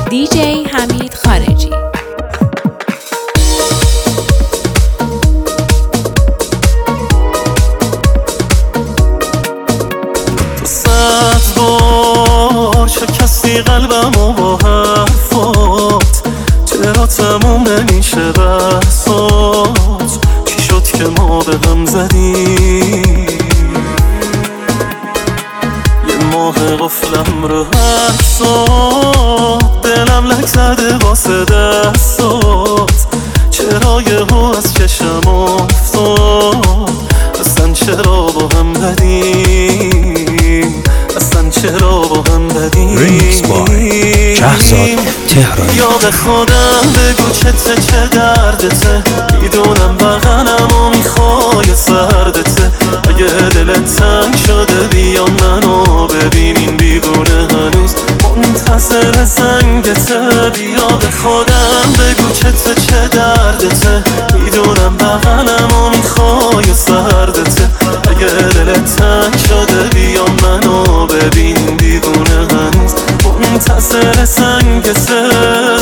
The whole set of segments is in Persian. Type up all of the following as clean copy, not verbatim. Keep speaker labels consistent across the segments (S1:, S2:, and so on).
S1: دیجی حمید خارجی.
S2: تو 100 بار شکستی قلبمو با حرفات، چرا تموم نمیشه بحثات؟ چی شد که ما به هم زدیم؟ یه ماه قفلم رو حبسات، دلم لک زده واسه دستات، چرا یهو از چشم افتاد؟ اصلا چرا با هم بدیم؟ اصلا چرا با هم بدیم؟
S3: ریمیکس بای شهرزاد تهرانی.
S2: یا به خودم بگو چه دردته، میدونم بغلم و میخوای سردته، اگه دلت تنگ شده بیا منو ببین، این دیوونه هنوز منتظر زنگته. بیا به خودم بگو چه دردته، میدونم بغلم و میخوای سردته، اگه دلت تنگ شده بیا منو ببین، این دیوونه هنوز منتظر زنگته.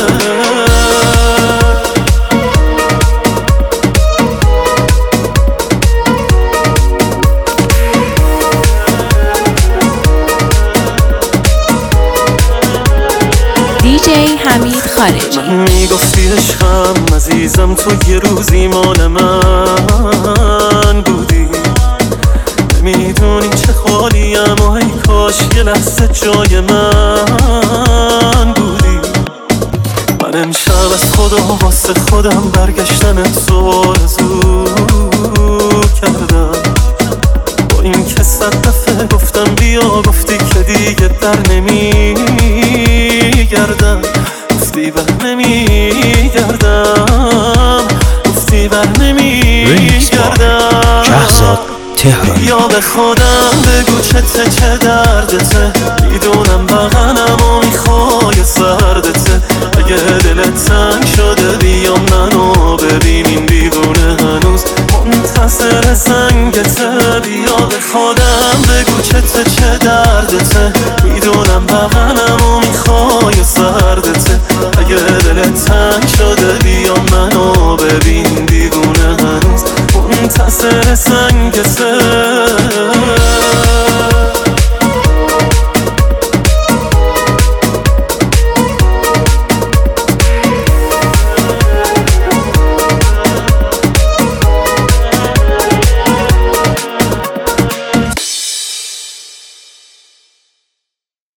S1: دیجی حمید خارجی.
S2: میگفتی عشقم عزیزم، تو یه روزی مال من بودی، نمیدونی چه خالیم و ای کاش یه لحظه جای من بودی. من امشب از خدا واسه خودم برگشتنت تو آرزو کردم، با این که 100 دفعه گفتم بیا، گفتی که دیگه در نمیگردم، گفتی بر نمیگردم، گفتی بر نمیگردم.
S3: شهرزاد تهرانی.
S2: یا به خودم بگو چه دردته، میدونم بغلم و میخوای سردته، اگه دلت تنگ شده بیا منو ببین، این دیوونه هنوز منتظر زنگته. بیا به خودم بگو چه